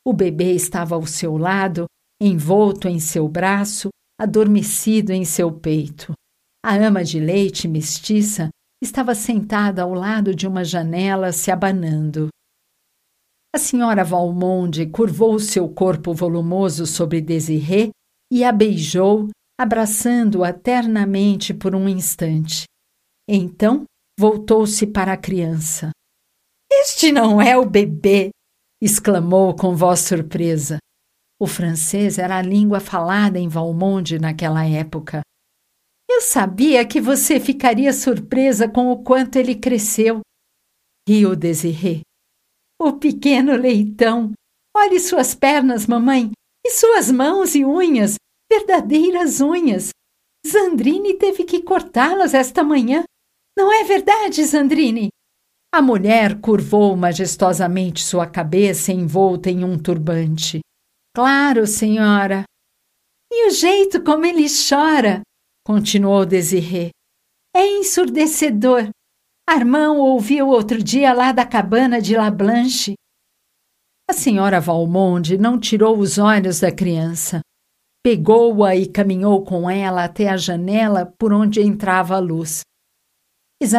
O bebê estava ao seu lado, envolto em seu braço, adormecido em seu peito. A ama de leite mestiça estava sentada ao lado de uma janela, se abanando. A senhora Valmont curvou seu corpo volumoso sobre Désirée e a beijou, abraçando-a ternamente por um instante. Então, voltou-se para a criança. "Este não é o bebê!" exclamou com voz surpresa. O francês era a língua falada em Valmont naquela época. "Eu sabia que você ficaria surpresa com o quanto ele cresceu", riu Désirée. "O pequeno leitão! Olhe suas pernas, mamãe, e suas mãos e unhas, verdadeiras unhas. Zandrine teve que cortá-las esta manhã. Não é verdade, Zandrine?" A mulher curvou majestosamente sua cabeça envolta em um turbante. "Claro, senhora." "E o jeito como ele chora!" continuou Désirée. "É ensurdecedor. Armand o ouviu outro dia lá da cabana de La Blanche." A senhora Valmont não tirou os olhos da criança. Pegou-a e caminhou com ela até a janela por onde entrava a luz.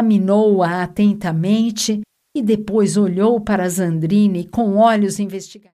Examinou-a atentamente e depois olhou para Zandrine com olhos investigadores.